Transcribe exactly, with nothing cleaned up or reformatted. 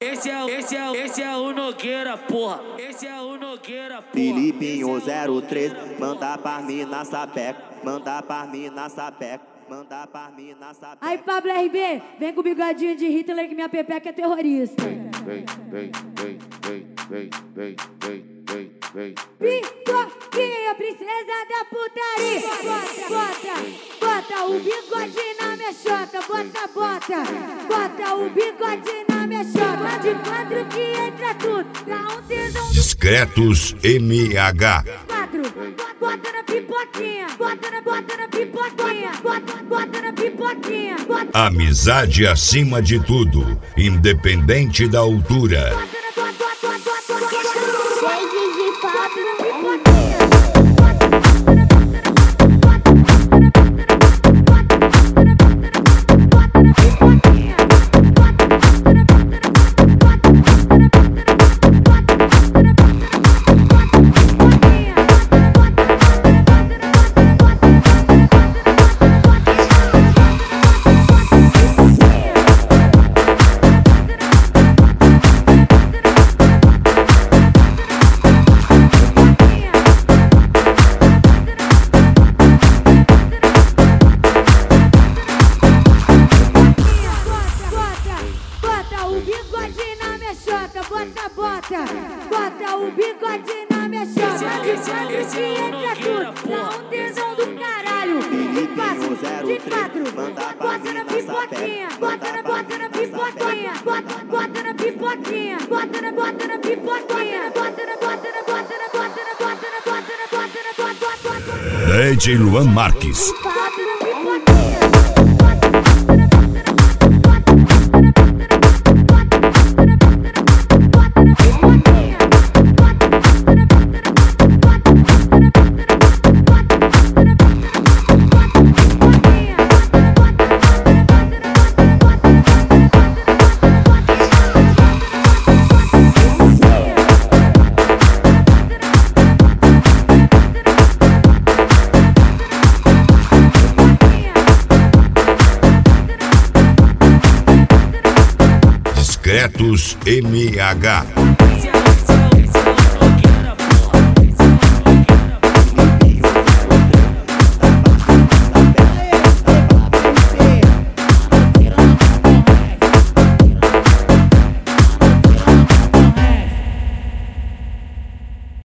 Esse é, esse é, esse é o Nogueira, porra. Esse é o Nogueira, porra. Filipinho zero três, manda pra mim na sapeca, manda pra mim na sapeca, manda pra mim na sapeca. Aí, Pablo R B, vem com o bigodinho de Hitler que minha pepeca é terrorista. Vem, vem, vem, vem, vem, vem, vem, vem, vem, vem. Picoquinha, princesa da putaria. Bota, bota, bota o bigode na minha chota. Bota, bota, bota o bigode na minha chota. De quatro que entra tudo, dá um tesão do Discretos M H. quatro. Bota na pipoquinha, bota na, bota na pipoquinha, bota, bota na pipoquinha, bota. Amizade acima de tudo, independente da altura. Bota, bota, bota o bigode na minha chota. De quatro que entra tudo, dá um tesão do caralho. De quatro, de quatro, bota na pipoquinha, bota na, bota na pipoquinha, bota, bota na pipoquinha, bota na, bota na pipoquinha, bota na, bota na, bota na, bota na, bota na, bota na, bota na, bota na, bota na. D J Luan Marques. Discretos M H.